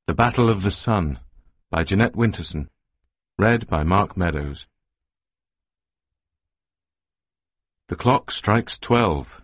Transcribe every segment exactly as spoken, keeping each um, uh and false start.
The Battle of the Sun by Jeanette Winterson. Read by Mark Meadows. The clock strikes twelve.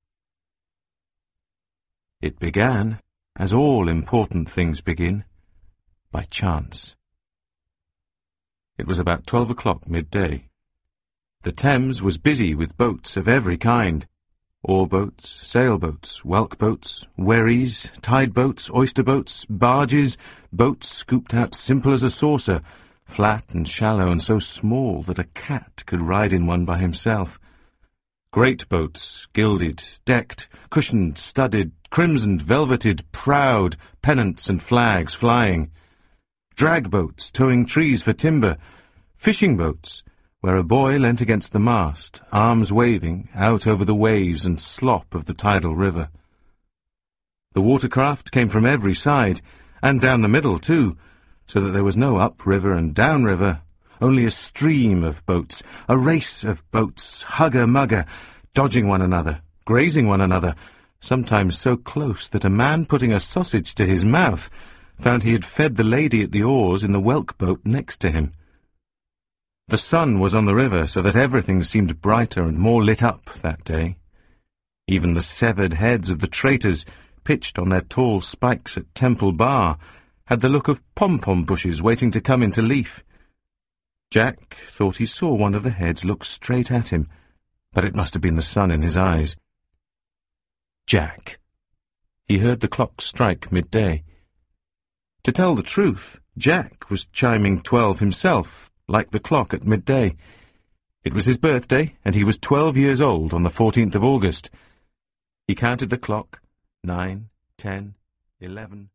It began, as all important things begin, by chance. It was about twelve o'clock midday. The Thames was busy with boats of every kind. Oar boats, sailboats, whelk boats, wherries, tide boats, oyster boats, barges, boats scooped out simple as a saucer, flat and shallow and so small that a cat could ride in one by himself. Great boats, gilded, decked, cushioned, studded, crimsoned, velveted, proud, pennants and flags flying. Drag boats towing trees for timber, fishing boats, where a boy leant against the mast, arms waving, out over the waves and slop of the tidal river. The watercraft came from every side, and down the middle too, so that there was no up-river and down-river, only a stream of boats, a race of boats, hugger-mugger, dodging one another, grazing one another, sometimes so close that a man putting a sausage to his mouth found he had fed the lady at the oars in the whelk boat next to him. The sun was on the river, so that everything seemed brighter and more lit up that day. Even the severed heads of the traitors, pitched on their tall spikes at Temple Bar, had the look of pom-pom bushes waiting to come into leaf. Jack thought he saw one of the heads look straight at him, but it must have been the sun in his eyes. Jack. He heard the clock strike midday. To tell the truth, Jack was chiming twelve himself, like the clock at midday. It was his birthday, and he was twelve years old on the fourteenth of August. He counted the clock, nine, ten, eleven...